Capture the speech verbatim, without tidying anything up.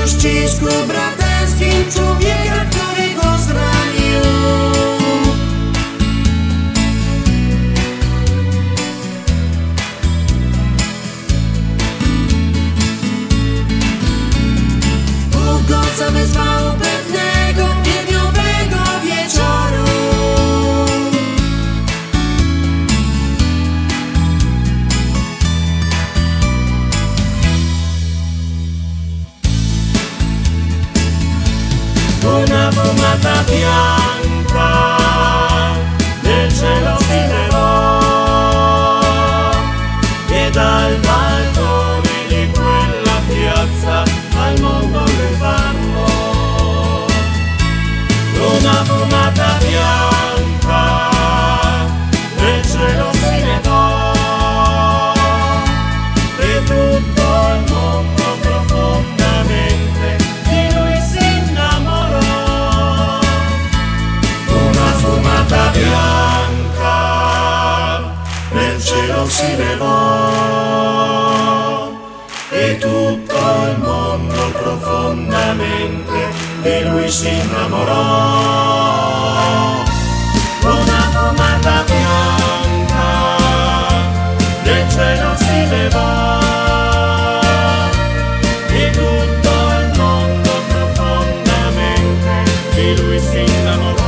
ścisku braterskim człowieka, który go zranił. Bóg go zawezwał pewnego wielbiowego wieczoru. Una fumata bianca del cielo si levò e dal balcone di quella piazza al mondo le parlò. Una fumata bianca del cielo si levò e tutto il mondo profondamente di lui si innamorò. Una fumata bianca nel cielo si levò e tutto il mondo profondamente di lui si innamorò. Una fumata bianca nel cielo si levò e tutto il mondo profondamente di lui si innamorò.